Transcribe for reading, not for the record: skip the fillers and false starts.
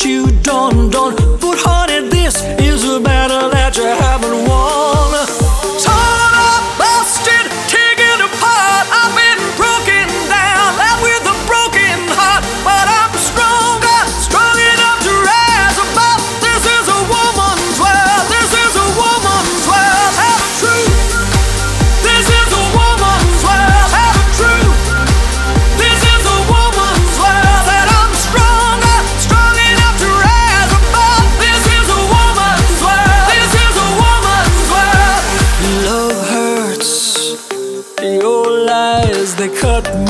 what you done. But honey, this is a battle that you haven't won. Torn up, busted, taken apart, I've been broken down, left with a broken heart. But I'm stronger, strong enough to rise above. This is a woman's world, this is a woman's world. Have a truth. This is a woman's world. Have a truth. This is a woman's world. That I'm stronger, strong enough to rise above. This is a woman's world. This is a woman's world. Love hurts. Your lies, they cut